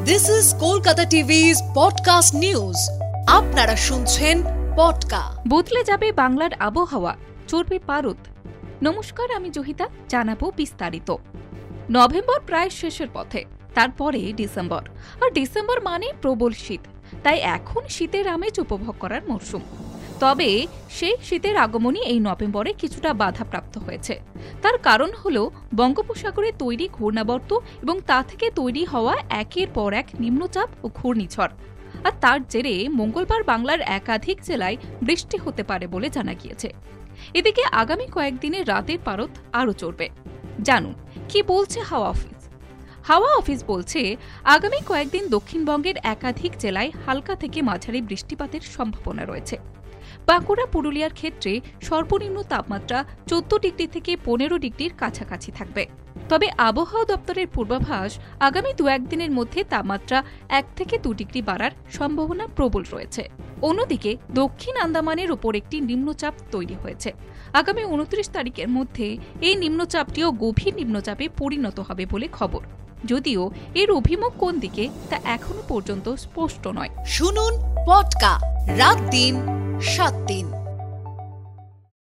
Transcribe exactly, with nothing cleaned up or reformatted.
This is Kolkata টিভি's podcast news. আপনারা শুনছেন পডকা। বদলে যাবে বাংলার আবহাওয়া, চড়বে পারদ। নমস্কার, আমি জহিতা, জানাবো বিস্তারিত। নভেম্বর প্রায় শেষের পথে, তারপরে ডিসেম্বর, আর ডিসেম্বর মানে প্রবল শীত। তাই এখন শীতের আমেজ উপভোগ করার মরশুম। তবে সেই শীতের আগমনই এই নভেম্বরে কিছুটা বাধাপ্রাপ্ত হয়েছে। তার কারণ হল বঙ্গোপসাগরে তৈরি ঘূর্ণাবর্ত এবং তা থেকে তৈরি হওয়া একের পর এক নিম্নচাপ ও ঘূর্ণিঝড়। আর তার জেরে মঙ্গলবার বাংলার একাধিক জেলায় বৃষ্টি হতে পারে বলে জানা গিয়েছে। এদিকে আগামী কয়েকদিনে রাতের পারদ আরও চড়বে। জানুন কি বলছে হাওয়া অফিস। হাওয়া অফিস বলছে, আগামী কয়েকদিন দক্ষিণবঙ্গের একাধিক জেলায় হালকা থেকে মাঝারি বৃষ্টিপাতের সম্ভাবনা রয়েছে। বাঁকুড়া, পুরুলিয়ার ক্ষেত্রে সর্বনিম্ন তাপমাত্রা চোদ্দ ডিগ্রি থেকে পনেরো ডিগ্রির কাছাকাছি থাকবে। তবে আবহাওয়া দপ্তরের পূর্বাভাস, আগামী দু একদিনের মধ্যে তাপমাত্রা এক থেকে দু ডিগ্রি বাড়ার সম্ভাবনা প্রবল রয়েছে। অন্যদিকে দক্ষিণ আন্দামানের উপর একটি নিম্নচাপ তৈরি হয়েছে। আগামী উনত্রিশ তারিখের মধ্যে এই নিম্নচাপটিও গভীর নিম্নচাপে পরিণত হবে বলে খবর। যদিও এর অভিমুখ কোন দিকে তা এখনো পর্যন্ত স্পষ্ট নয়। শুনুন পডকা রাত দিন সাত দিন।